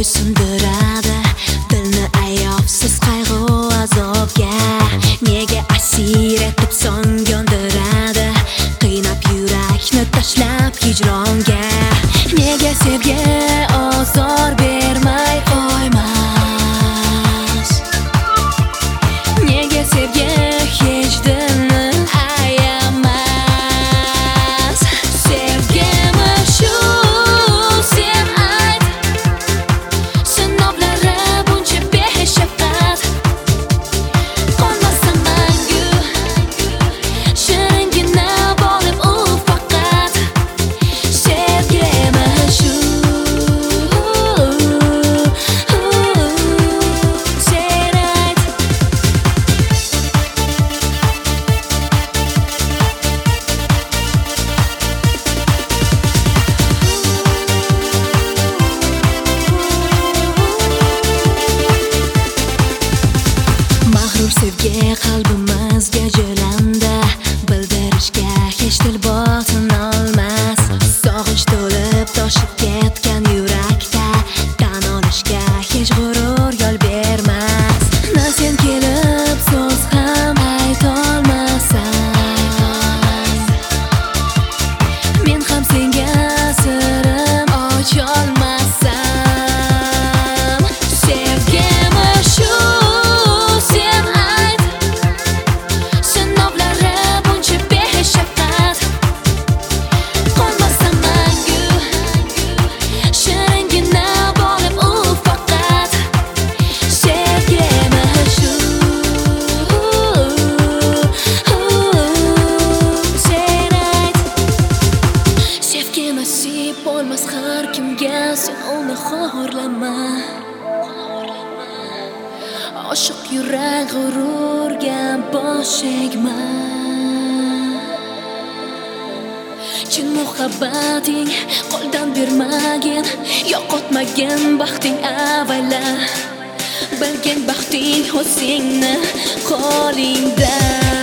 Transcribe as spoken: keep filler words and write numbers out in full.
bo'ysundiradi dilni ayovsiz qayg'u azobga. Nega asir etib so'ng yondiradi, qiynab yurakni tashlab hijronga. Nega sevgi ozor bermay qo'ymas, nega sevgi hech dilni ayamas. Sevgimi shu sen ayt, sinovlari buncha beshafqat, qolmasa mangu shiringina bo'lib u faqat. Sevgimi shu sen ayt. Mag'rur sevgi qalbimizga joylandi, bildirishga hech til botin olmas. Sog'inch to'lib toshib ketgan yurakda, tan olishga hech g'urur yo'l bermas. Na sen kelib so'z ham aytolmasang, men ham senga sirim ocholmasam. Sevgimi shu sen ayt, sinovlari buncha beshafqat, qolmasa mangu shiringina bo'lib u faqat. Sevgimi shu sen ayt. Sevgimi sip bo'lmas har kimga, sen uni xo'rlama. Oshiq yurak g'ururga bosh egma. Chin muhabbating qo'ldan bermagin, yo'qotmagin baxting avvalo. Bilgin baxting o'zingni qo'lingda.